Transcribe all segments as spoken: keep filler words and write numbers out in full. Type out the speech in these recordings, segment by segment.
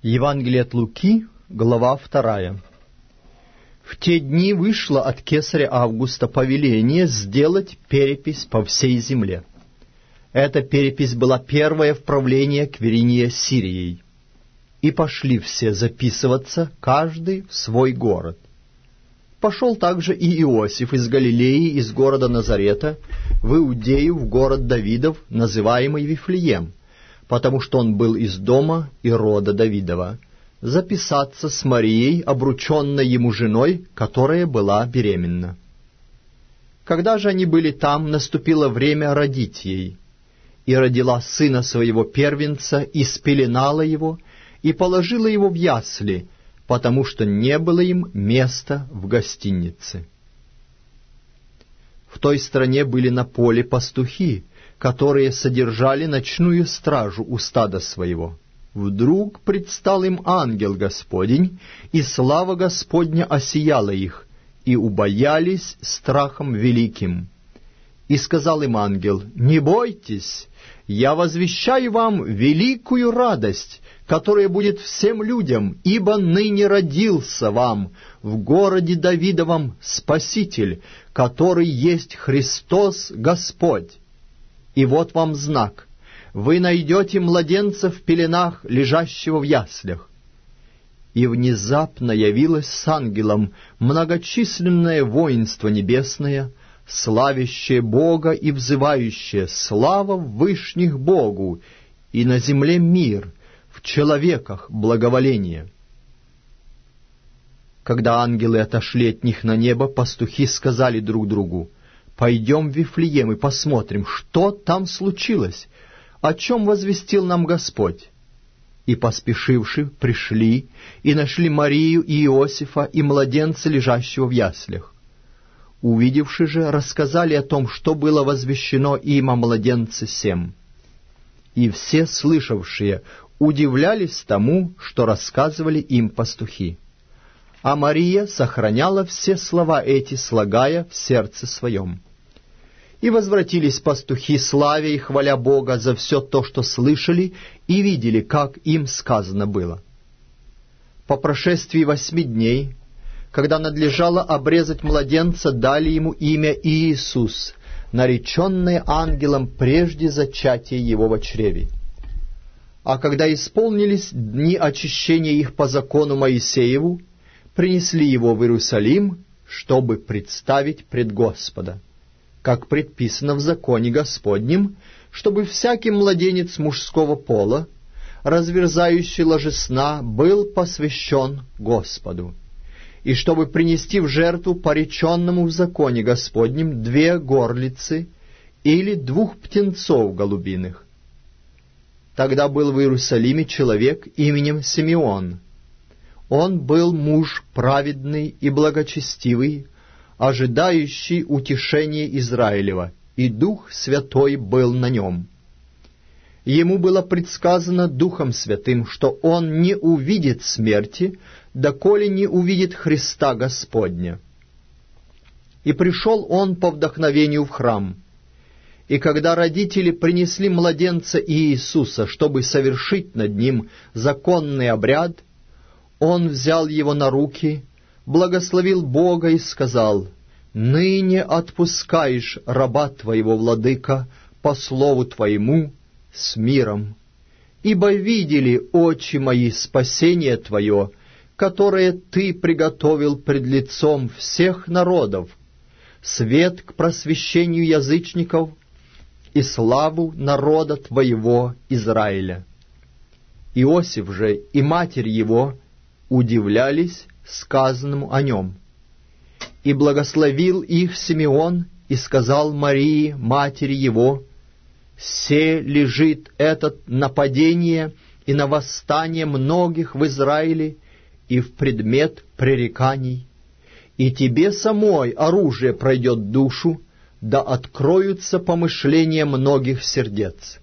Евангелие от Луки, глава вторая. В те дни вышло от кесаря Августа повеление сделать перепись по всей земле. Эта перепись была первая в правлении Квиринии Сирией. И пошли все записываться, каждый в свой город. Пошел также и Иосиф из Галилеи, из города Назарета, в Иудею, в город Давидов, называемый Вифлеем, потому что он был из дома и рода Давидова, записаться с Марией, обрученной ему женой, которая была беременна. Когда же они были там, наступило время родить ей, и родила сына своего первенца, и спеленала его, и положила его в ясли, потому что не было им места в гостинице. В той стране были на поле пастухи, которые содержали ночную стражу у стада своего. Вдруг предстал им ангел Господень, и слава Господня осияла их, и убоялись страхом великим. И сказал им ангел: «Не бойтесь, я возвещаю вам великую радость, которая будет всем людям, ибо ныне родился вам в городе Давидовом Спаситель, который есть Христос Господь. И вот вам знак: вы найдете младенца в пеленах, лежащего в яслях». И внезапно явилось с ангелом многочисленное воинство небесное, славящее Бога и взывающее: «Слава в вышних Богу, и на земле мир, в человеках благоволение». Когда ангелы отошли от них на небо, пастухи сказали друг другу: «Пойдем в Вифлеем и посмотрим, что там случилось, о чем возвестил нам Господь». И, поспешивши, пришли и нашли Марию и Иосифа и младенца, лежащего в яслях. Увидевши же, рассказали о том, что было возвещено им о младенце сем. И все слышавшие удивлялись тому, что рассказывали им пастухи. А Мария сохраняла все слова эти, слагая в сердце своем. И возвратились пастухи, славя и хваля Бога за все то, что слышали, и видели, как им сказано было. По прошествии восьми дней, когда надлежало обрезать младенца, дали ему имя Иисус, нареченное ангелом прежде зачатия его во чреве. А когда исполнились дни очищения их по закону Моисееву, принесли его в Иерусалим, чтобы представить пред Господа, как предписано в законе Господнем, чтобы всякий младенец мужского пола, разверзающий ложесна, был посвящен Господу, и чтобы принести в жертву пореченному в законе Господнем две горлицы или двух птенцов голубиных. Тогда был в Иерусалиме человек именем Симеон. Он был муж праведный и благочестивый, ожидающий утешения Израилева, и Дух Святой был на нем. Ему было предсказано Духом Святым, что он не увидит смерти, доколе не увидит Христа Господня. И пришел он по вдохновению в храм. И когда родители принесли младенца Иисуса, чтобы совершить над ним законный обряд, он взял его на руки, благословил Бога и сказал: «Ныне отпускаешь раба твоего, владыка, по слову твоему, с миром, ибо видели очи мои спасение твое, которое ты приготовил пред лицом всех народов, свет к просвещению язычников и славу народа твоего Израиля». Иосиф же и матерь его удивлялись сказанному о нем. И благословил их Симеон и сказал Марии, матери его: «Се лежит это нападение и на восстание многих в Израиле и в предмет пререканий, и тебе самой оружие пройдет душу, да откроются помышления многих сердец».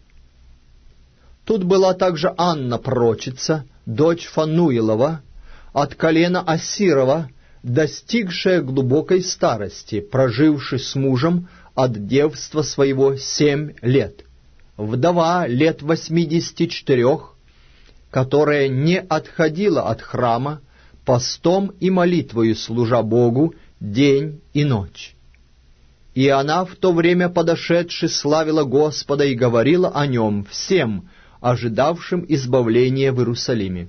Тут была также Анна пророчица, дочь Фануилова, от колена Асирова, достигшая глубокой старости, проживши с мужем от девства своего семь лет, вдова лет восьмидесяти четырех, которая не отходила от храма, постом и молитвою служа Богу день и ночь. И она в то время, подошедши, славила Господа и говорила о Нем всем, ожидавшим избавления в Иерусалиме.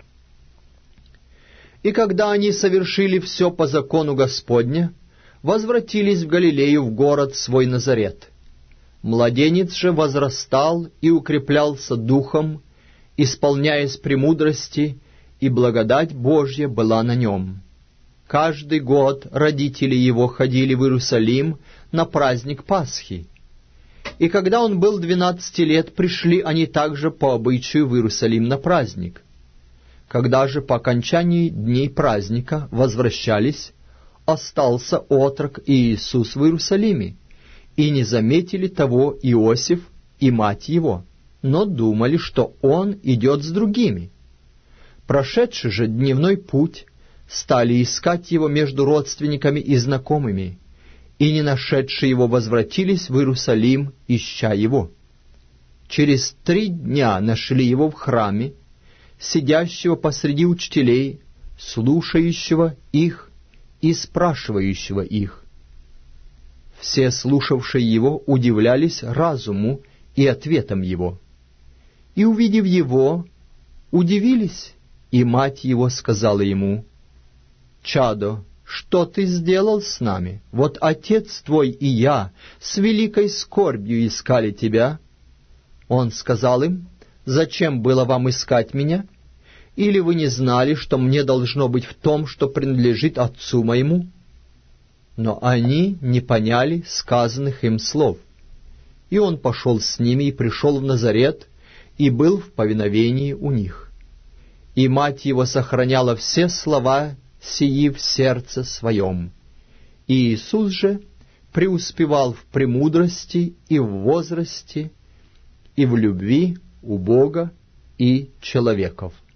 И когда они совершили все по закону Господня, возвратились в Галилею в город свой Назарет. Младенец же возрастал и укреплялся духом, исполняясь премудрости, и благодать Божья была на нем. Каждый год родители его ходили в Иерусалим на праздник Пасхи. И когда он был двенадцати лет, пришли они также по обычаю в Иерусалим на праздник. Когда же по окончании дней праздника возвращались, остался отрок Иисус в Иерусалиме, и не заметили того Иосиф и мать его, но думали, что он идет с другими. Прошедший же дневной путь, стали искать его между родственниками и знакомыми, и, не нашедшие его, возвратились в Иерусалим, ища его. Через три дня нашли его в храме, сидящего посреди учителей, слушающего их и спрашивающего их. Все слушавшие его удивлялись разуму и ответам его. И, увидев его, удивились, и мать его сказала ему: «Чадо, что ты сделал с нами? Вот отец твой и я с великой скорбью искали тебя». Он сказал им: «Зачем было вам искать меня? Или вы не знали, что мне должно быть в том, что принадлежит отцу моему?» Но они не поняли сказанных им слов. И он пошел с ними и пришел в Назарет, и был в повиновении у них. И мать его сохраняла все слова сии в сердце своем. И Иисус же преуспевал в премудрости и в возрасте, и в любви у Бога и человеков.